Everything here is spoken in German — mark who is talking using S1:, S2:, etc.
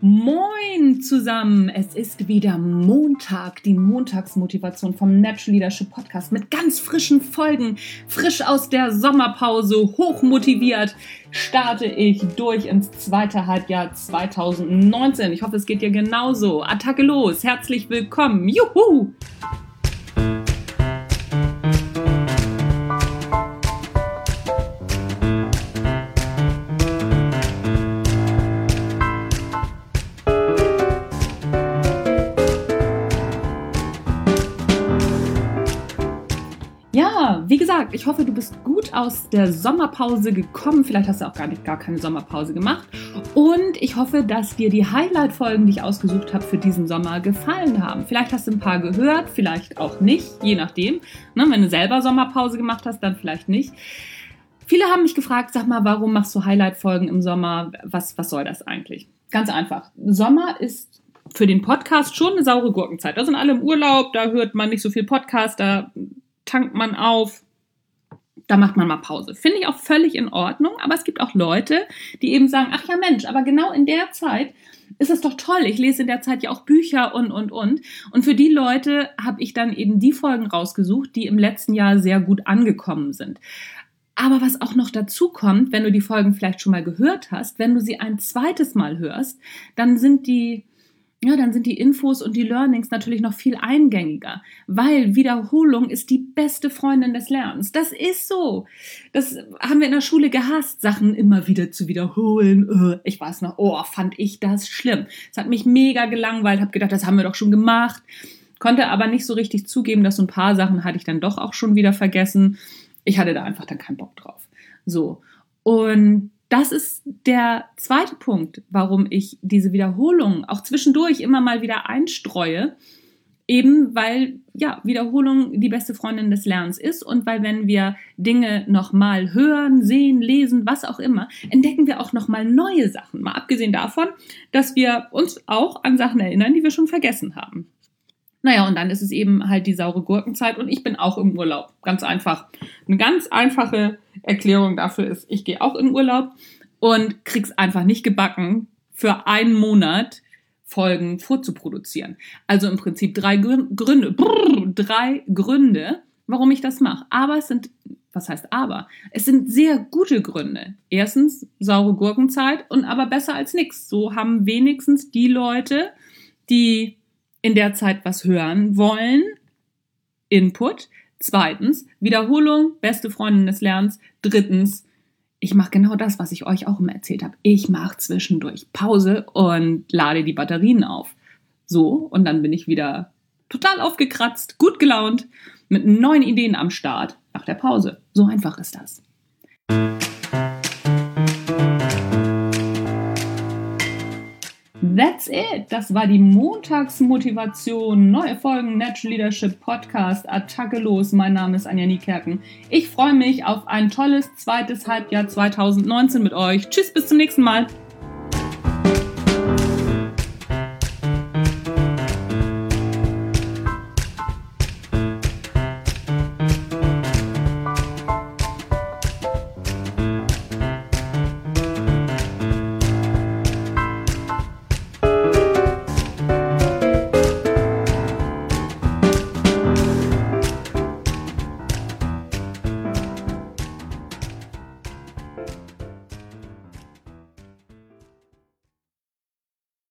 S1: Moin zusammen, es ist wieder Montag, die Montagsmotivation vom Natural Leadership Podcast mit ganz frischen Folgen, frisch aus der Sommerpause, hochmotiviert starte ich durch ins zweite Halbjahr 2019. Ich hoffe, es geht dir genauso. Attacke los, herzlich willkommen, juhu! Ja, wie gesagt, ich hoffe, du bist gut aus der Sommerpause gekommen. Vielleicht hast du auch gar keine Sommerpause gemacht. Und ich hoffe, dass dir die Highlight-Folgen, die ich ausgesucht habe für diesen Sommer, gefallen haben. Vielleicht hast du ein paar gehört, vielleicht auch nicht, je nachdem. Ne, wenn du selber Sommerpause gemacht hast, dann vielleicht nicht. Viele haben mich gefragt, sag mal, warum machst du Highlight-Folgen im Sommer? Was soll das eigentlich? Ganz einfach. Sommer ist für den Podcast schon eine saure Gurkenzeit. Da sind alle im Urlaub, da hört man nicht so viel Podcast, da tankt man auf, da macht man mal Pause. Finde ich auch völlig in Ordnung, aber es gibt auch Leute, die eben sagen, ach ja Mensch, aber genau in der Zeit ist es doch toll, ich lese in der Zeit ja auch Bücher und. Und für die Leute habe ich dann eben die Folgen rausgesucht, die im letzten Jahr sehr gut angekommen sind. Aber was auch noch dazu kommt, wenn du die Folgen vielleicht schon mal gehört hast, wenn du sie ein zweites Mal hörst, dann sind die Infos und die Learnings natürlich noch viel eingängiger, weil Wiederholung ist die beste Freundin des Lernens. Das ist so. Das haben wir in der Schule gehasst, Sachen immer wieder zu wiederholen. Ich weiß noch, fand ich das schlimm. Es hat mich mega gelangweilt, habe gedacht, das haben wir doch schon gemacht, konnte aber nicht so richtig zugeben, dass so ein paar Sachen hatte ich dann doch auch schon wieder vergessen. Ich hatte da einfach dann keinen Bock drauf. So. Und das ist der zweite Punkt, warum ich diese Wiederholung auch zwischendurch immer mal wieder einstreue. Eben weil Wiederholung die beste Freundin des Lernens ist und weil, wenn wir Dinge nochmal hören, sehen, lesen, was auch immer, entdecken wir auch nochmal neue Sachen. Mal abgesehen davon, dass wir uns auch an Sachen erinnern, die wir schon vergessen haben. Naja, und dann ist es eben halt die saure Gurkenzeit und ich bin auch im Urlaub. Ganz einfach. Eine ganz einfache Erklärung dafür ist, ich gehe auch in Urlaub und krieg's einfach nicht gebacken, für einen Monat Folgen vorzuproduzieren. Also im Prinzip drei Gründe, warum ich das mache. Aber es sind sehr gute Gründe. Erstens, saure Gurkenzeit und aber besser als nichts. So haben wenigstens die Leute, die in der Zeit was hören wollen, Input. Zweitens, Wiederholung, beste Freundin des Lernens. Drittens, ich mache genau das, was ich euch auch immer erzählt habe. Ich mache zwischendurch Pause und lade die Batterien auf. So, und dann bin ich wieder total aufgekratzt, gut gelaunt, mit neuen Ideen am Start nach der Pause. So einfach ist das. That's it. Das war die Montagsmotivation. Neue Folgen Natural Leadership Podcast. Attacke los. Mein Name ist Anja Niekerken. Ich freue mich auf ein tolles zweites Halbjahr 2019 mit euch. Tschüss, bis zum nächsten Mal.